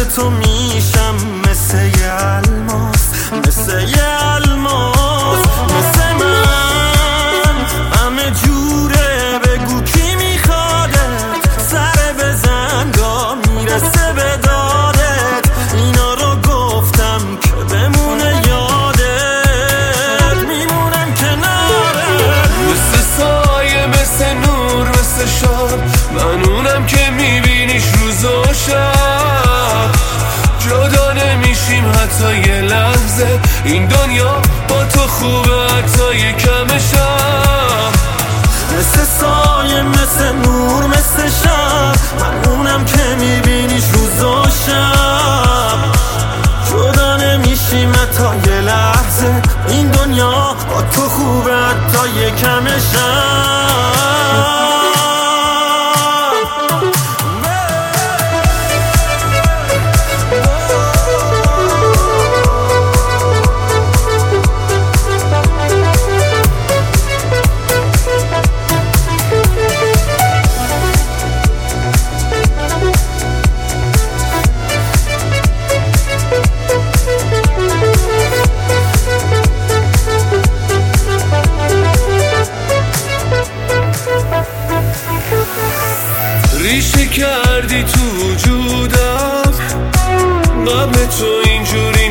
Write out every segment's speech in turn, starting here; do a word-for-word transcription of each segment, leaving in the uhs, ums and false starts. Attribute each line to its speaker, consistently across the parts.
Speaker 1: مثل تو میشم، مثل یه الماس، مثل یه الماس، مثل من همه جوره. بگو کی میخوادت، سر بزن گاه میرسه به دادت. اینا رو گفتم که بمونه یادت، میمونم کنارت.
Speaker 2: مثل سایه، مثل نور، مثل شب، من اونم که میبینیش روز و شب. جدا نمیشیم حتی یه لحظه، این دنیا با تو خوبه حتی یه کم شب.
Speaker 1: مثل سایه، مثل نور، مثل شب، من اونم که میبینیش روز و شب. جدا نمیشیم حتی یه لحظه، این دنیا با تو خوبه حتی یه کم شب.
Speaker 2: ریشه کردی تو وجودم، قبل تو اینجوری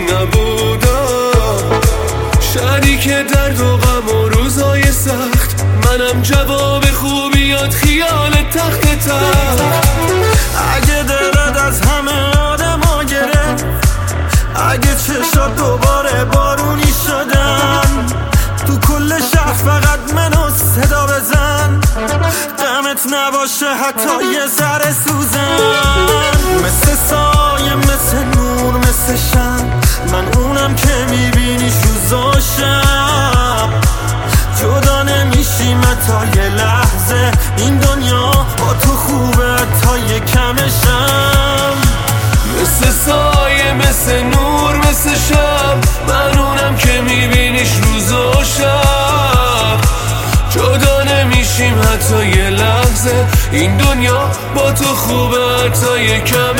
Speaker 2: نبودم. شریک درد و غم و روزای سخت، منم جواب خوبیات خیال تخت تخت.
Speaker 1: اگه دلت از همه آدم ها گرفت، اگه چشات دوباره بارونی شدن، تو کل شهر فقط منو صدا بزن. دمت نباشه حتی یه ذره سوزن. مثل سایه، مثل نور، مثل شب، من اونم که میبینیش روز و شب. جدا نمیشیم حتی یه لحظه، این دنیا با تو خوبه حتی یه کم شب.
Speaker 2: مثل سایه، مثل نور، مثل شب، من اونم که میبینیش روز و شب. جدا نمیشیم حتی یه لحظه، این دنیا با تو خوبه حتی یه کم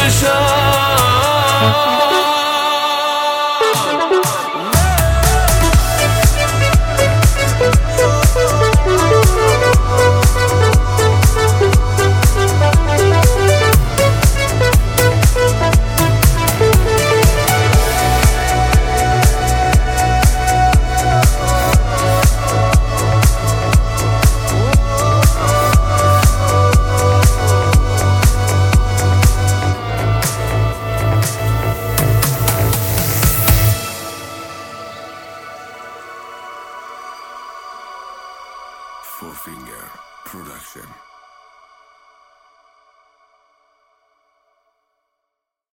Speaker 2: شب.
Speaker 3: Four Finger Production.